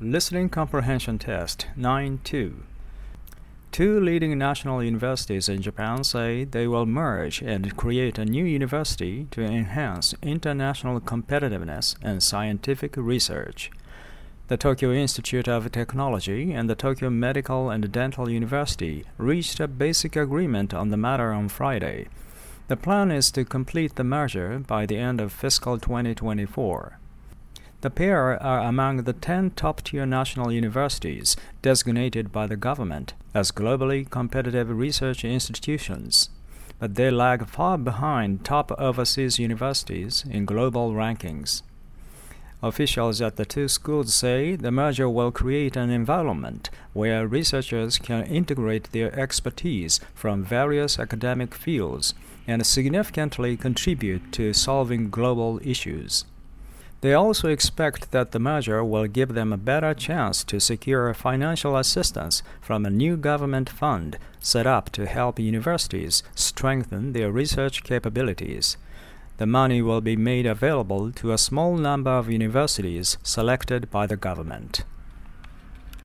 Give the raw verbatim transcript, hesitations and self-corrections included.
Listening Comprehension Test nine two. Two leading national universities in Japan say they will merge and create a new university to enhance international competitiveness and scientific research. The Tokyo Institute of Technology and the Tokyo Medical and Dental University reached a basic agreement on the matter on Friday. The plan is to complete the merger by the end of fiscal twenty twenty-four. The pair are among the ten top-tier national universities designated by the government as globally competitive research institutions, but they lag far behind top overseas universities in global rankings. Officials at the two schools say the merger will create an environment where researchers can integrate their expertise from various academic fields and significantly contribute to solving global issues. They also expect that the merger will give them a better chance to secure financial assistance from a new government fund set up to help universities strengthen their research capabilities. The money will be made available to a small number of universities selected by the government.